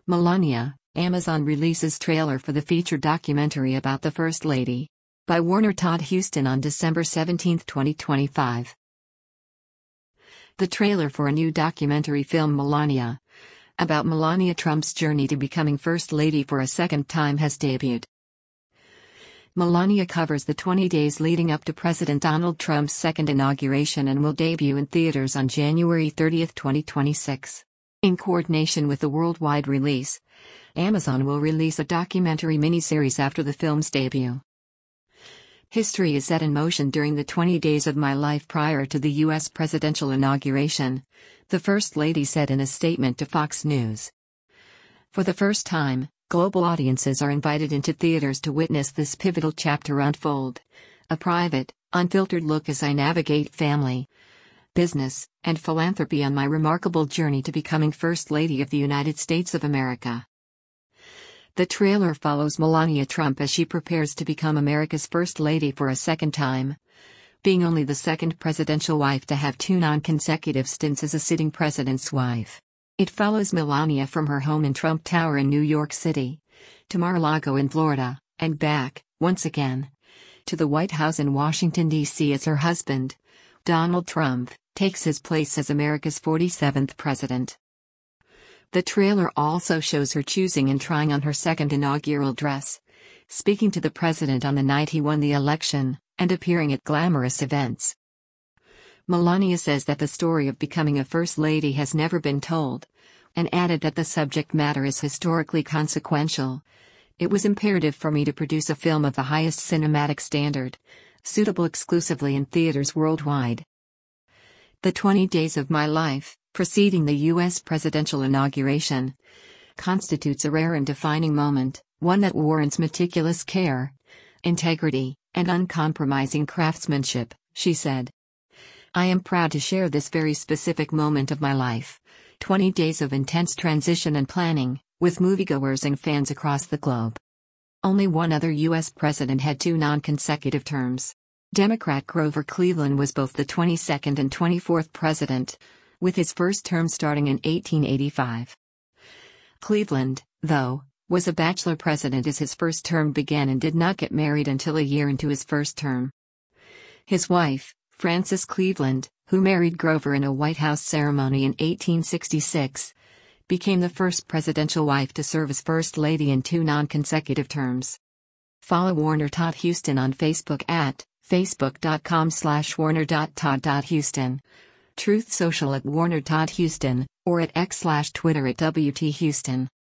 Melania, Amazon releases trailer for the feature documentary about the First Lady. By Warner Todd Huston on December 17, 2025. The trailer for a new documentary film Melania, about Melania Trump's journey to becoming First Lady for a second time has debuted. Melania covers the 20 days leading up to President Donald Trump's second inauguration and will debut in theaters on January 30, 2026. In coordination with the worldwide release, Amazon will release a documentary miniseries after the film's debut. History is set in motion during the 20 days of my life prior to the U.S. presidential inauguration, the First Lady said in a statement to Fox News. For the first time, global audiences are invited into theaters to witness this pivotal chapter unfold, a private, unfiltered look as I navigate family, business, and philanthropy on my remarkable journey to becoming First Lady of the United States of America. The trailer follows Melania Trump as she prepares to become America's First Lady for a second time, being only the second presidential wife to have 2 non-consecutive stints as a sitting president's wife. It follows Melania from her home in Trump Tower in New York City, to Mar-a-Lago in Florida, and back, once again, to the White House in Washington, D.C. as her husband, Donald Trump, takes his place as America's 47th president. The trailer also shows her choosing and trying on her second inaugural dress, speaking to the president on the night he won the election, and appearing at glamorous events. Melania says that the story of becoming a First Lady has never been told, and added that the subject matter is historically consequential. It was imperative for me to produce a film of the highest cinematic standard, suitable exclusively in theaters worldwide. The 20 days of my life, preceding the U.S. presidential inauguration, constitutes a rare and defining moment, one that warrants meticulous care, integrity, and uncompromising craftsmanship, she said. I am proud to share this very specific moment of my life, 20 days of intense transition and planning, with moviegoers and fans across the globe. Only one other U.S. president had 2 non-consecutive terms. Democrat Grover Cleveland was both the 22nd and 24th president, with his first term starting in 1885. Cleveland, though, was a bachelor president as his first term began and did not get married until a year into his first term. His wife, Frances Cleveland, who married Grover in a White House ceremony in 1866, became the first presidential wife to serve as First Lady in 2 non-consecutive terms. Follow Warner Todd Huston on Facebook at facebook.com/warner.todd.huston, Truth Social at Warner Todd Huston, or at X/Twitter at WT Huston.